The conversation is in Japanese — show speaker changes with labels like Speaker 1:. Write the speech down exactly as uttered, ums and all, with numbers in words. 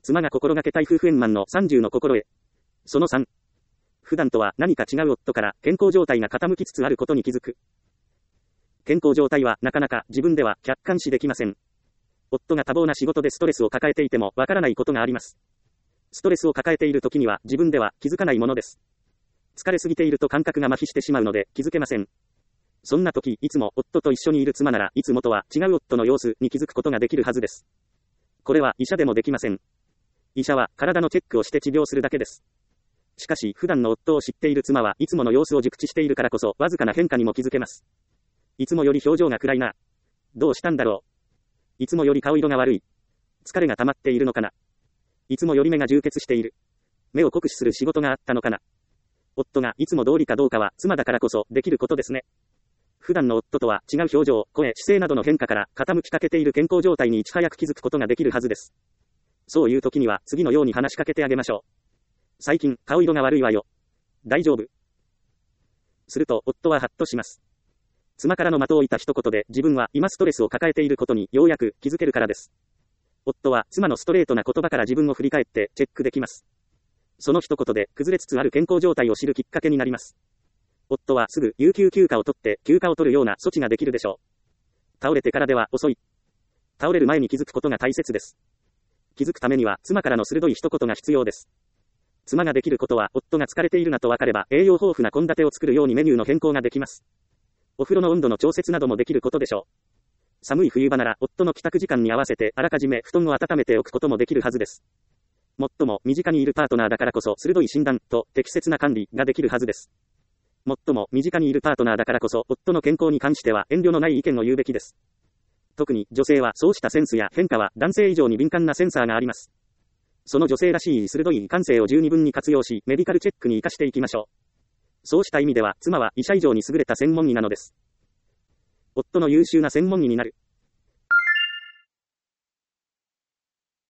Speaker 1: 妻が心がけたい夫婦円満のさんじゅうの心得。そのさん。普段とは何か違う夫から健康状態が傾きつつあることに気づく。健康状態はなかなか自分では客観視できません。夫が多忙な仕事でストレスを抱えていてもわからないことがあります。ストレスを抱えている時には自分では気づかないものです。疲れすぎていると感覚が麻痺してしまうので気づけません。そんな時、いつも夫と一緒にいる妻ならいつもとは違う夫の様子に気づくことができるはずです。これは医者でもできません。医者は体のチェックをして治療するだけです。しかし普段の夫を知っている妻はいつもの様子を熟知しているからこそわずかな変化にも気づけます。いつもより表情が暗いな。どうしたんだろう。いつもより顔色が悪い。疲れが溜まっているのかな。いつもより目が充血している。目を酷使する仕事があったのかな。夫がいつも通りかどうかは妻だからこそできることですね。普段の夫とは違う表情、声、姿勢などの変化から傾きかけている健康状態にいち早く気づくことができるはずです。そういう時には次のように話しかけてあげましょう。最近顔色が悪いわよ。大丈夫？すると夫はハッとします。妻からの的を置いた一言で自分は今ストレスを抱えていることにようやく気づけるからです。夫は妻のストレートな言葉から自分を振り返ってチェックできます。その一言で崩れつつある健康状態を知るきっかけになります。夫はすぐ有給休暇を取って休暇を取るような措置ができるでしょう。倒れてからでは遅い。倒れる前に気づくことが大切です。気づくためには妻からの鋭い一言が必要です。妻ができることは夫が疲れているなと分かれば栄養豊富な献立を作るようにメニューの変更ができます。お風呂の温度の調節などもできることでしょう。寒い冬場なら夫の帰宅時間に合わせてあらかじめ布団を温めておくこともできるはずです。もっとも身近にいるパートナーだからこそ鋭い診断と適切な管理ができるはずです。もっとも身近にいるパートナーだからこそ夫の健康に関しては遠慮のない意見を言うべきです。特に女性はそうしたセンスや変化は男性以上に敏感なセンサーがあります。その女性らしい鋭い感性を十二分に活用しメディカルチェックに活かしていきましょう。そうした意味では妻は医者以上に優れた専門医なのです。夫の優秀な専門医になる。